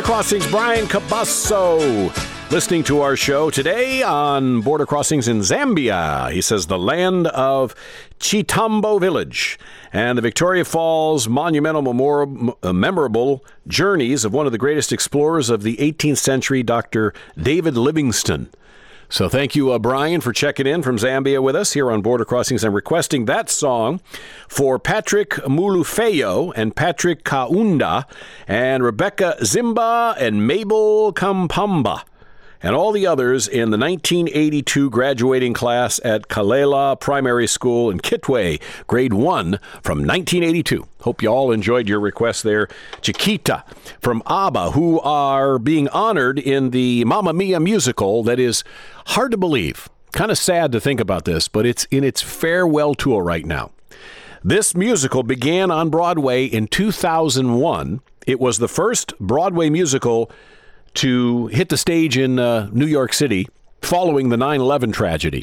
Crossings, Brian Cabasso, listening to our show today on Border Crossings in Zambia. He says the land of Chitambo Village and the Victoria Falls monumental memorable journeys of one of the greatest explorers of the 18th century, Dr. David Livingstone. So thank you, Brian, for checking in from Zambia with us here on Border Crossings and requesting that song for Patrick Mulufeyo and Patrick Kaunda and Rebecca Zimba and Mabel Kampamba and all the others in the 1982 graduating class at Kalela Primary School in Kitwe, grade 1 from 1982. Hope you all enjoyed your request there. Chiquita from ABBA, who are being honored in the Mamma Mia musical that is hard to believe. Kind of sad to think about this, but it's in its farewell tour right now. This musical began on Broadway in 2001. It was the first Broadway musical to hit the stage in New York City following the 9/11 tragedy.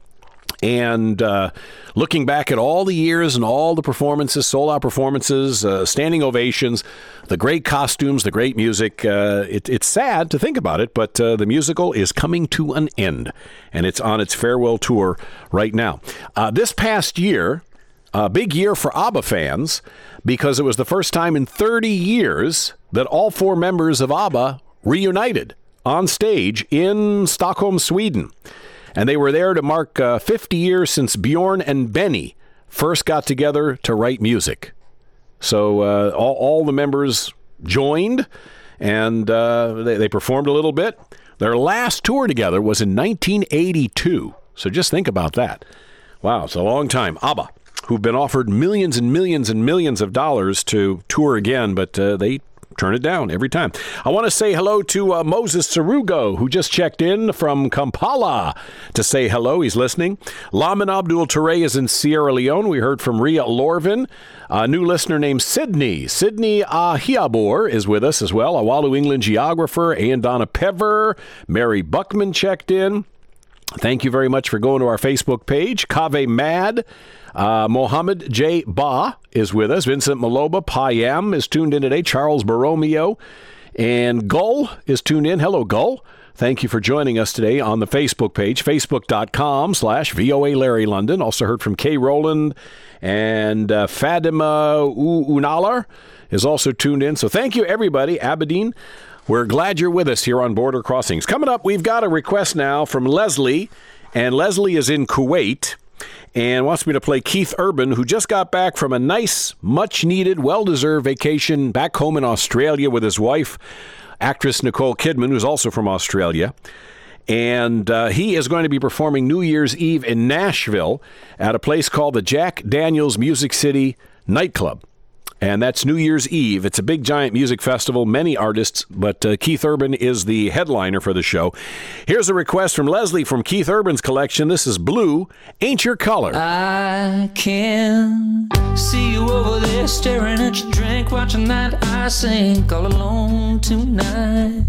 And looking back at all the years and all the performances, sold-out performances, standing ovations, the great costumes, the great music, it's sad to think about it, but the musical is coming to an end, and it's on its farewell tour right now. This past year, a big year for ABBA fans, because it was the first time in 30 years that all 4 members of ABBA reunited on stage in Stockholm, Sweden. And they were there to mark 50 years since Bjorn and Benny first got together to write music. So all the members joined, and they performed a little bit. Their last tour together was in 1982. So just think about that. Wow, it's a long time. ABBA, who've been offered millions and millions and millions of dollars to tour again, but they turn it down every time. I want to say hello to Moses Sarugo, who just checked in from Kampala to say hello. He's listening. Lamin Abdul Ture is in Sierra Leone. We heard from Ria Lorvin. A new listener named Sydney. Sydney Ahiabor is with us as well. Awalu England geographer. And Donna Pever. Mary Buckman checked in. Thank you very much for going to our Facebook page. Kave Mad. Mohammed J. Ba is with us. Vincent Maloba, Payam is tuned in today. Charles Borromeo and Gull is tuned in. Hello, Gull. Thank you for joining us today on the Facebook page, facebook.com/VOA Larry London. Also heard from Kay Rowland, and Fatima Unalar is also tuned in. So thank you, everybody. Aberdeen, we're glad you're with us here on Border Crossings. Coming up, we've got a request now from Leslie, and Leslie is in Kuwait and wants me to play Keith Urban, who just got back from a nice, much-needed, well-deserved vacation back home in Australia with his wife, actress Nicole Kidman, who's also from Australia. And he is going to be performing New Year's Eve in Nashville at a place called the Jack Daniels Music City Nightclub. And that's New Year's Eve. It's a big, giant music festival, many artists, but Keith Urban is the headliner for the show. Here's a request from Leslie from Keith Urban's collection. This is Blue, Ain't Your Color. I can see you over there staring at your drink, watching that I sink all alone tonight.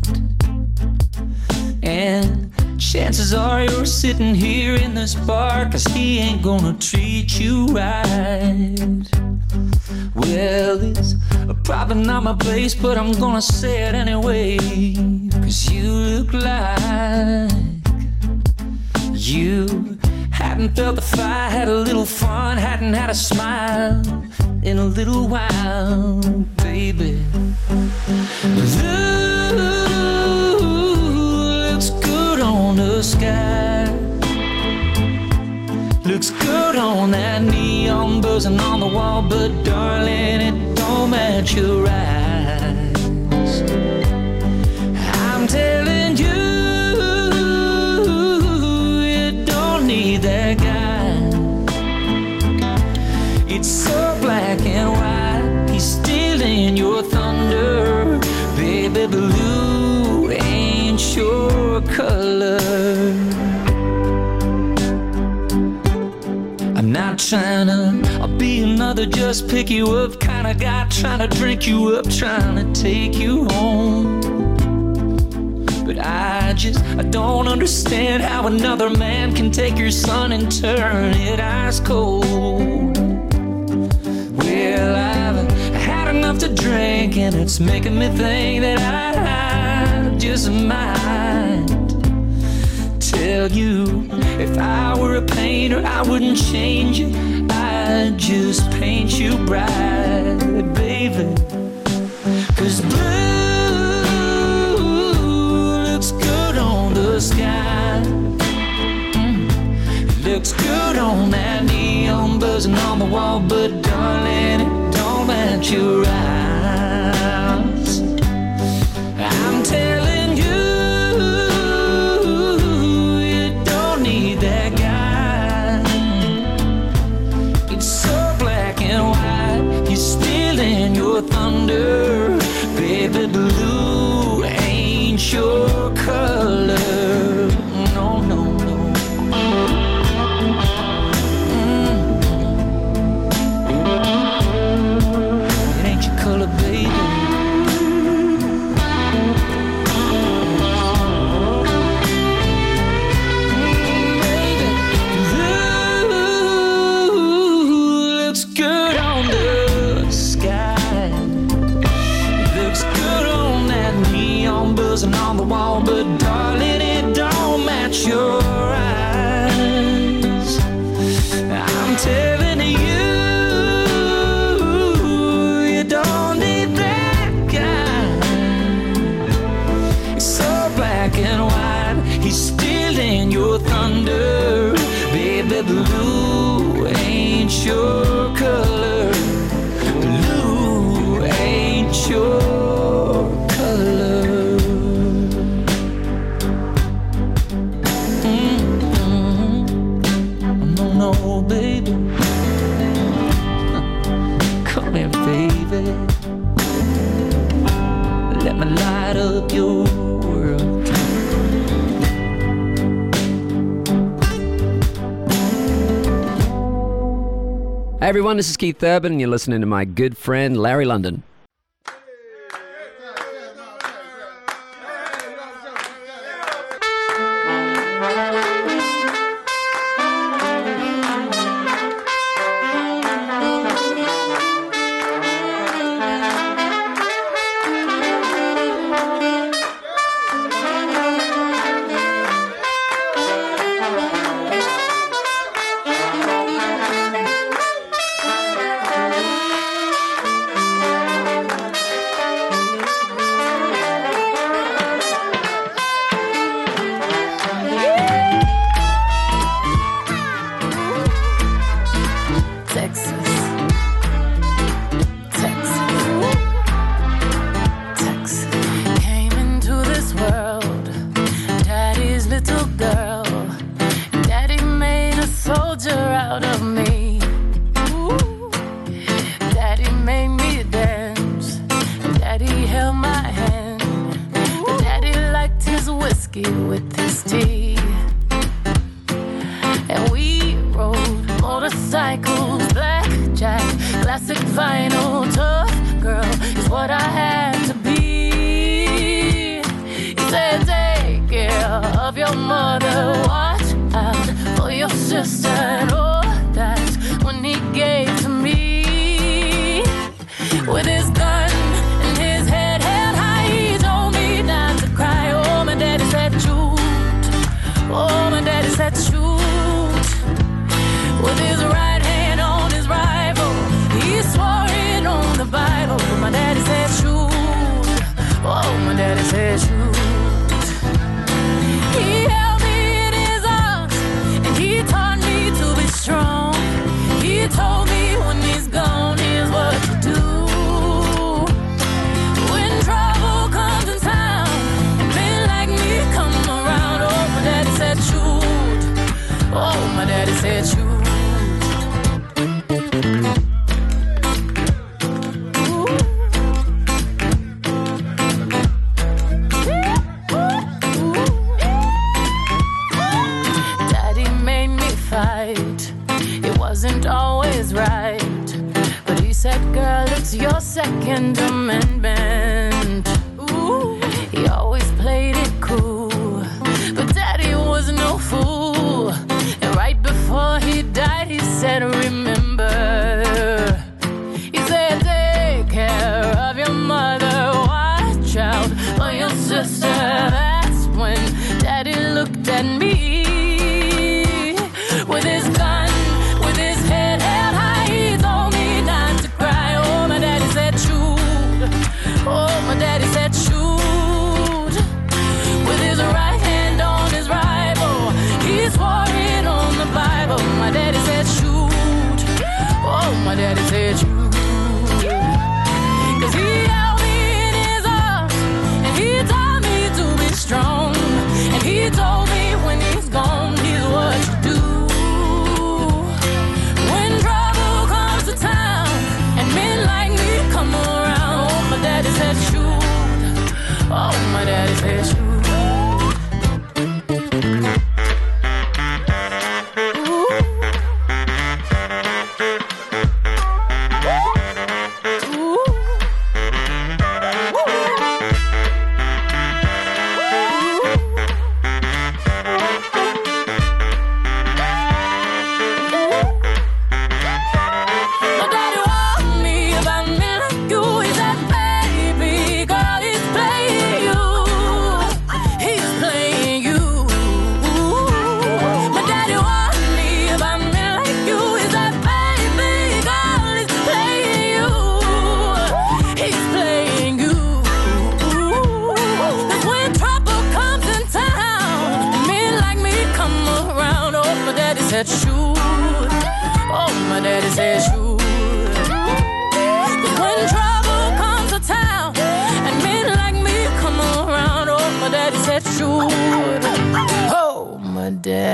And chances are you're sitting here in this bar, 'cause he ain't gonna treat you right. Well, it's probably not my place, but I'm gonna say it anyway, 'cause you look like you hadn't felt the fire, had a little fun, hadn't had a smile in a little while, baby. Blue looks good on the sky, looks good on that neon buzzing on the wall, but darling, it don't match your eyes. I'm telling you, you don't need that guy. It's so black and white, he's stealing your thunder. Baby, blue ain't your color. Not trying to be another just pick you up kind of guy, trying to drink you up, trying to take you home. But I don't understand how another man can take your sun and turn it ice cold. Well, I've had enough to drink. drink, and it's making me think that I just might tell you, if I were a painter, I wouldn't change you, I'd just paint you bright, baby. 'Cause blue looks good on the sky. It looks good on that neon buzzing on the wall, but darling, it don't match your eyes. I'm telling you, you don't need that guy. It's so black and white, you're stealing your thunder. Baby, blue ain't your color. No, no, no. It ain't your color, baby. Baby, blue looks good on the sky. Looks good on that neon buzzing on the wall, but darling, it don't match your eyes. I'm telling you, you don't need that guy. It's so black and white, he's stealing your thunder. Baby, blue ain't your color. Blue ain't your color. No, no, baby. Come here, baby. Let me light up your world. Hey everyone, this is Keith Urban, and you're listening to my good friend Larry London. Second Amendment. Ooh, he always played it cool, but Daddy was no fool. And right before he died, he said, remember, he said, take care of your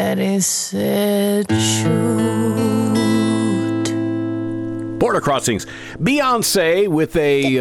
Daddy said shoot. Border Crossings. Beyonce with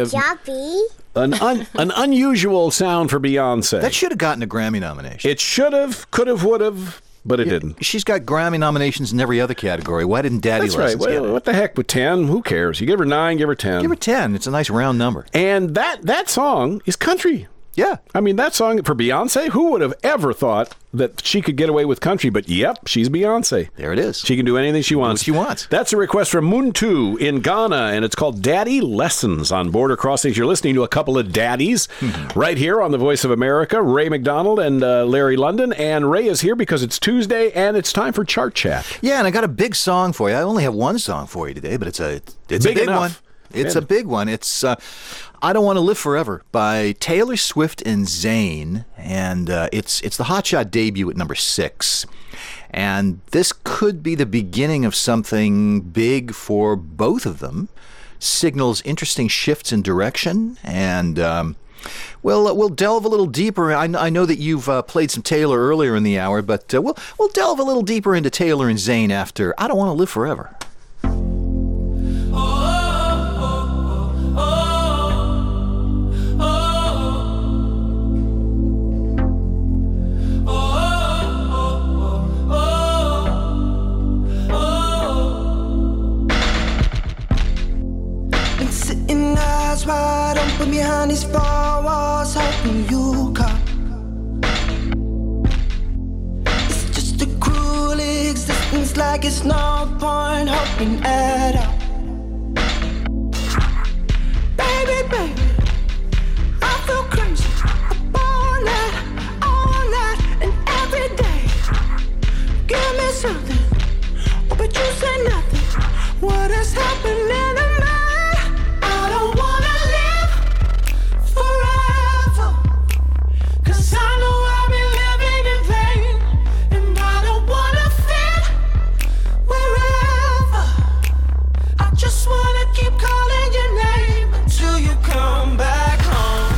an unusual sound for Beyonce. That should have gotten a Grammy nomination. It should have, could have, would have, but it didn't. She's got Grammy nominations in every other category. Why didn't Daddy That's right. Lessons get it? What the heck with 10? Who cares? You give her 9, give her 10. Give her 10. It's a nice round number. And that song is country. Yeah. I mean, that song for Beyonce, who would have ever thought that she could get away with country? But yep, she's Beyonce. There it is. She can do anything she wants. What she wants. That's a request from Muntu in Ghana, and it's called Daddy Lessons on Border Crossings. You're listening to a couple of daddies right here on the Voice of America, Ray McDonald and Larry London. And Ray is here because it's Tuesday, and it's time for Chart Chat. Yeah, and I got a big song for you. I only have one song for you today, but it's a big one. It's a big one. It's I Don't Want to Live Forever by Taylor Swift and Zayn, and it's the Hotshot debut at number 6. And this could be the beginning of something big for both of them. Signals interesting shifts in direction, and we'll delve a little deeper. I know that you've played some Taylor earlier in the hour, but we'll delve a little deeper into Taylor and Zayn after I Don't Want to Live Forever. Wide open behind these four walls, hoping you come. It's just a cruel existence, like it's no point hoping at all. Baby, baby, I feel crazy up all night, and every day. Give me something, oh, but you say nothing. What is happening to me? I don't wanna I know I've been living in vain, and I don't wanna fit wherever. I just wanna keep calling your name until you come back home.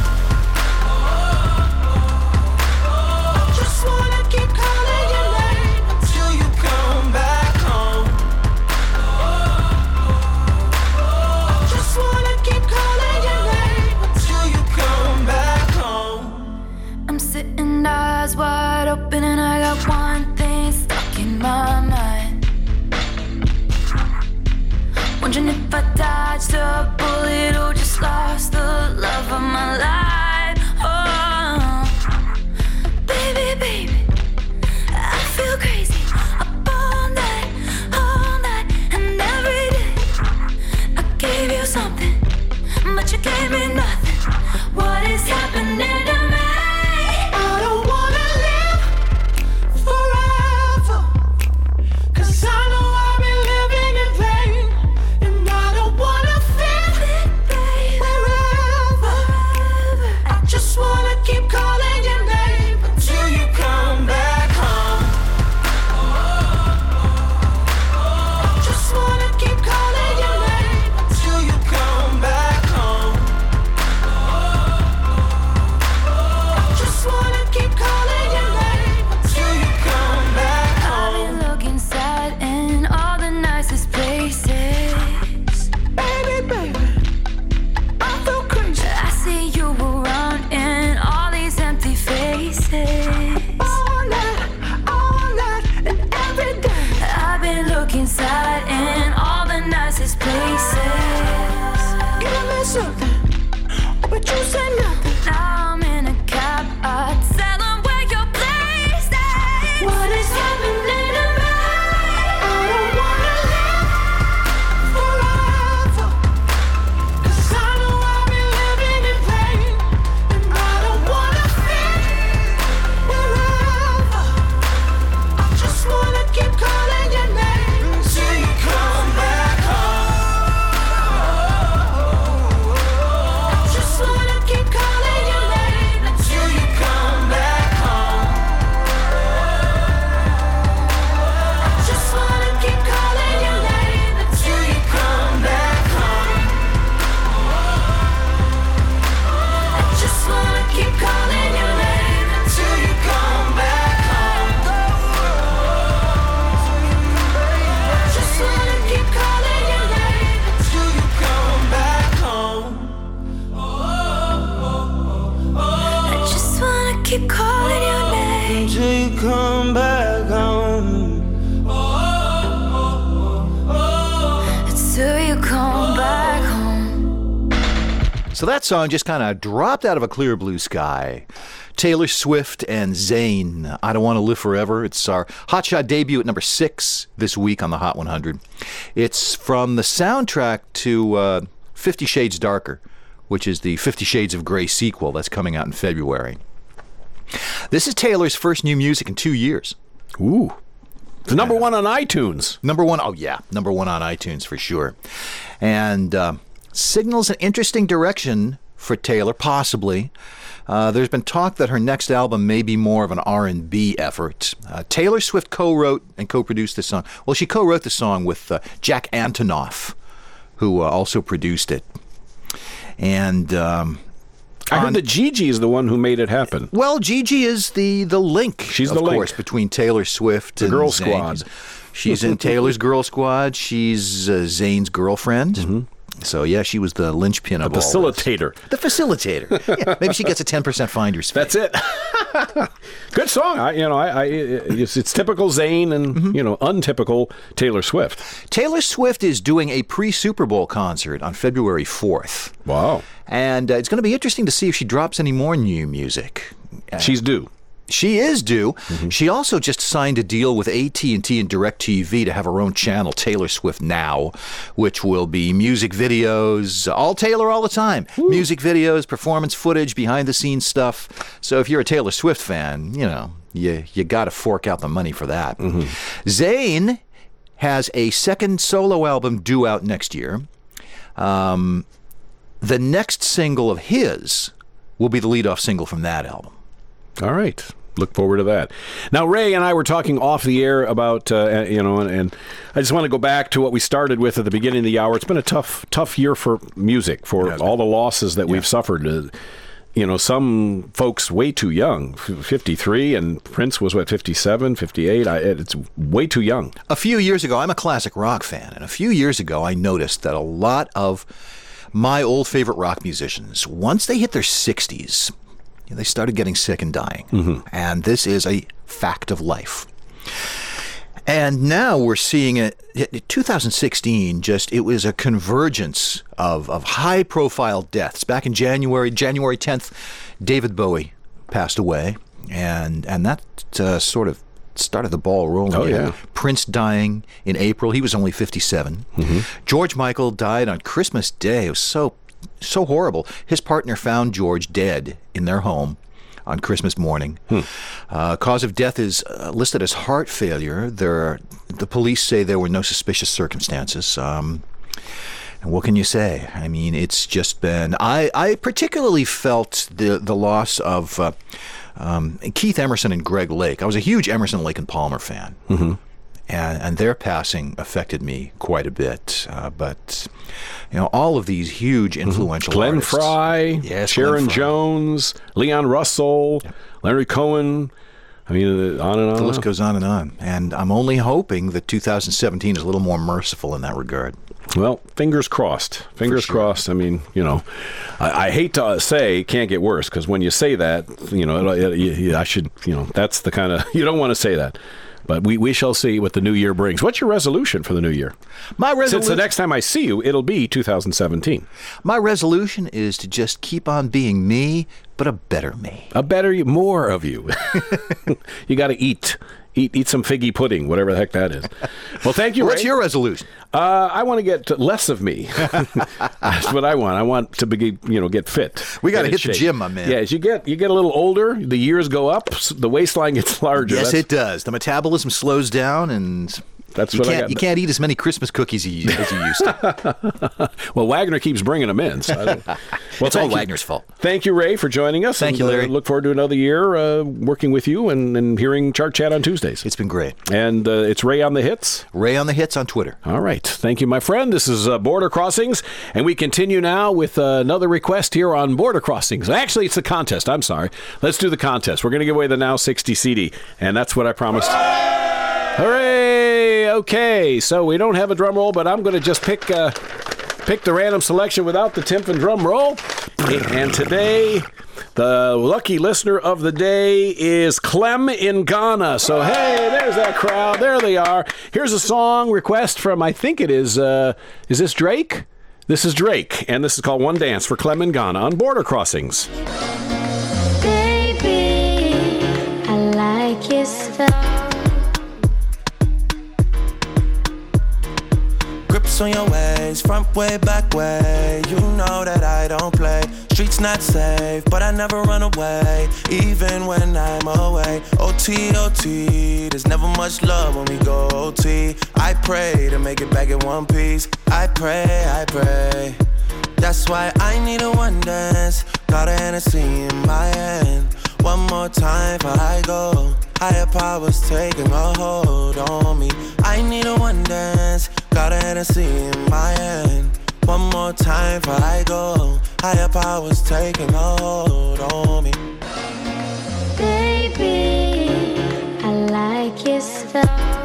I just wanna keep calling your name until you come back home. I just wanna keep calling your name until you come back home. I'm sitting eyes wide open and I got one thing stuck in my mind. Wondering if I dodged a bullet or just lost the love of my life. Oh, baby, baby, I feel crazy up all night, and every day. I gave you something, but you gave me nothing. What is happening to me? I don't wanna live forever, 'cause I know I've been living in vain, and I don't wanna fit wherever. I just wanna keep calling your name until you come back home. I just wanna keep calling your name until you come back home. I just wanna keep calling your name until you come back home. I've been looking sad in all the nicest places. Baby, baby, I feel crazy. I see you around in all these empty faces. All night, and every day. I've been looking sad in all the nicest places. Give me something, but you say nothing. Now I'm in a cab, I tell them where your place is. What is happening to me? I don't wanna live forever, 'cause I know I've been living in vain, and I don't wanna fit wherever. I just wanna keep calling your name until you come back home. So that song just kind of dropped out of a clear blue sky. Taylor Swift and Zayn, I Don't Want to Live Forever. It's our Hotshot debut at number 6 this week on the Hot 100. It's from the soundtrack to 50 Shades Darker, which is the 50 Shades of Grey sequel that's coming out in February. This is Taylor's first new music in 2 years. Ooh. It's number 1 on iTunes. Number 1, oh yeah, number 1 on iTunes for sure. And signals an interesting direction for Taylor, possibly. There's been talk that her next album may be more of an R&B effort. Taylor Swift co-wrote and co-produced this song. Well, she co-wrote the song with Jack Antonoff, who also produced it. And I heard that Gigi is the one who made it happen. Well, Gigi is the link, She's the of course, link between Taylor Swift and Girl Zayn. Squad. She's in Taylor's Girl Squad. She's Zayn's girlfriend. Mm-hmm. So, yeah, she was the linchpin of all this. Facilitator. The facilitator. Yeah, maybe she gets a 10% finder's fee. That's it. Good song. It's typical Zayn and, untypical Taylor Swift. Taylor Swift is doing a pre-Super Bowl concert on February 4th. Wow. And it's going to be interesting to see if she drops any more new music. She's due. She is due. Mm-hmm. She also just signed a deal with AT&T and DirecTV to have her own channel, Taylor Swift Now, which will be music videos, all Taylor all the time. Ooh. Music videos, performance footage, behind-the-scenes stuff. So if you're a Taylor Swift fan, you got to fork out the money for that. Mm-hmm. Zayn has a second solo album due out next year. The next single of his will be the lead-off single from that album. All right. Look forward to that. Now, Ray and I were talking off the air about, and I just want to go back to what we started with at the beginning of the hour. It's been a tough year for music, for all the losses that we've suffered. Some folks way too young, 53, and Prince was, 57, 58? It's way too young. A few years ago, I'm a classic rock fan, and a few years ago, I noticed that a lot of my old favorite rock musicians, once they hit their 60s, they started getting sick and dying. Mm-hmm. And this is a fact of life. And now we're seeing it. 2016, it was a convergence of high-profile deaths. Back in January 10th, David Bowie passed away. And that sort of started the ball rolling. Oh, yeah. Prince dying in April. He was only 57. Mm-hmm. George Michael died on Christmas Day. It was so horrible. His partner found George dead in their home on Christmas morning. Cause of death is listed as heart failure. The police say there were no suspicious circumstances. And what can you say? I mean, it's just been... I particularly felt the loss of Keith Emerson and Greg Lake. I was a huge Emerson, Lake and Palmer fan. Mm-hmm. And their passing affected me quite a bit. But, all of these huge influential Glenn artists. Fry, Sharon Jones, Leon Russell, Larry Cohen. I mean, on and on. The list goes on and on. And I'm only hoping that 2017 is a little more merciful in that regard. Well, fingers crossed. Fingers crossed. I mean, I hate to say it can't get worse, because when you say that, I should, that's the kind of, you don't want to say that. But we shall see what the new year brings. What's your resolution for the new year? My resolution... Since the next time I see you, it'll be 2017. My resolution is to just keep on being me, but a better me. More of you. You got to eat some figgy pudding, whatever the heck that is. Well, thank you, Ray. What's your resolution? I want to get less of me. That's what I want. I want to get fit. We got to hit the gym, my man. Yeah, as you get a little older, the years go up, the waistline gets larger. Yes, it does. The metabolism slows down, and that's you can't eat as many Christmas cookies as you used to. Well, Wagner keeps bringing them in. So it's all Wagner's fault. Thank you, Ray, for joining us. Thank you, Larry. Look forward to another year working with you and hearing Chart Chat on Tuesdays. It's been great. And it's Ray on the Hits. Ray on the Hits on Twitter. All right. Thank you, my friend. This is Border Crossings, and we continue now with another request here on Border Crossings. Actually, it's the contest. I'm sorry. Let's do the contest. We're going to give away the Now 60 CD, and that's what I promised. Hooray! Okay, so we don't have a drum roll, but I'm going to just pick the random selection without the Timphan drum roll. And today, the lucky listener of the day is Clem in Ghana. So, hey, there's that crowd. There they are. Here's a song request from, I think it is this Drake? This is Drake, and this is called One Dance for Clem and Ghana on Border Crossings. Baby, I like your style. Grips on your ways, front way, back way. You know that I don't play. Streets not safe, but I never run away, even when I'm away. OT, OT, there's never much love when we go OT. I pray to make it back in one piece. I pray, I pray. That's why I need a one dance. Got a Hennessy in my hand. One more time before I go. Higher powers taking a hold on me. I need a one dance. Got a Hennessy in my hand. One more time before I go. Higher powers taking a hold on me. Baby, I like your style.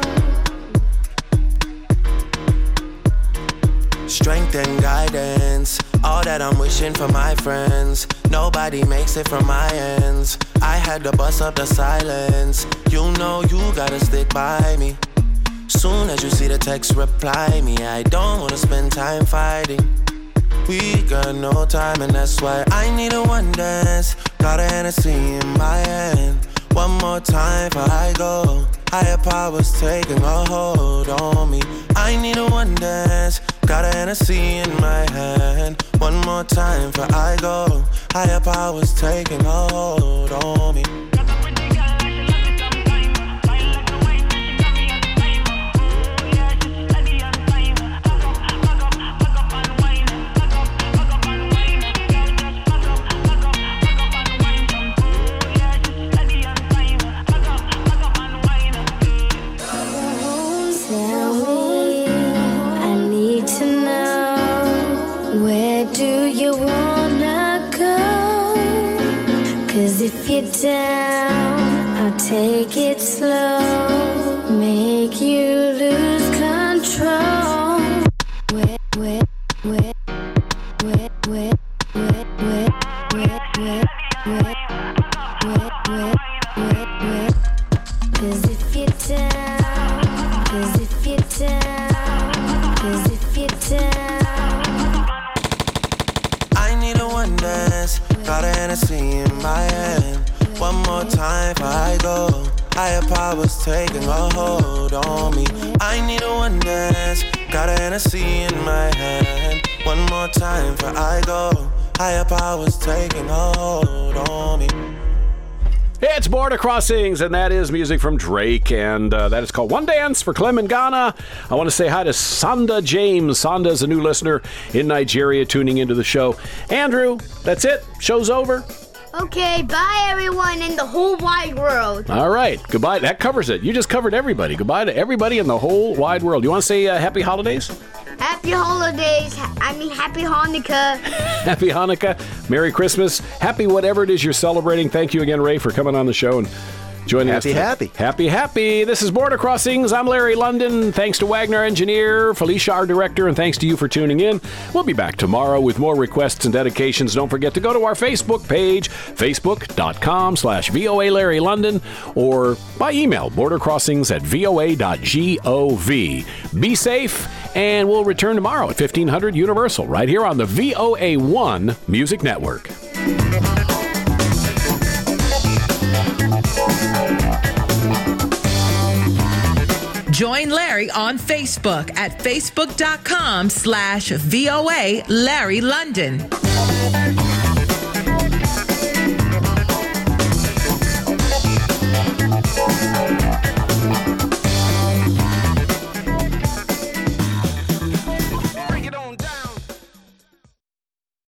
Strength and guidance, all that I'm wishing for my friends. Nobody makes it from my ends. I had to bust up the silence. You know you gotta stick by me. Soon as you see the text, reply me. I don't wanna spend time fighting. We got no time, and that's why I need a one dance. Got a Hennessy in my hand. One more time before I go. Higher powers taking a hold on me. I need a one dance. Got a Hennessy in my hand. One more time before I go. Higher powers taking a hold on me. If you're down, I'll take it slow, make you lose control. Wet, wet, wet, wet, wet, wet, wet, wet, wet, wet, wet, wet, wet, wet. 'Cause if you're down, 'cause if you're down, 'cause if you're down. I need a one dance. Got a Hennessy in my hand. One more time before I go. Higher powers taking a hold on me. I need a one dance. Got a Hennessy in my hand. One more time before I go. Higher powers taking a hold on me. It's Border Crossings, and that is music from Drake, and that is called One Dance for Clem and Ghana. I want to say hi to Sonda James. Sonda is a new listener in Nigeria tuning into the show. Andrew, that's it. Show's over. Okay, bye everyone in the whole wide world. All right, goodbye. That covers it. You just covered everybody. Goodbye to everybody in the whole wide world. You want to say happy holidays? Happy holidays. Happy Hanukkah. Happy Hanukkah. Merry Christmas. Happy whatever it is you're celebrating. Thank you again, Ray, for coming on the show and joining us. Happy. This is Border Crossings. I'm Larry London. Thanks to Wagner Engineer, Felicia, our director, and thanks to you for tuning in. We'll be back tomorrow with more requests and dedications. Don't forget to go to our Facebook page, facebook.com/VOA Larry London, or by email, bordercrossings@voa.gov. Be safe, and we'll return tomorrow at 1500 Universal, right here on the VOA1 Music Network. Join Larry on Facebook at facebook.com/VOA Larry London.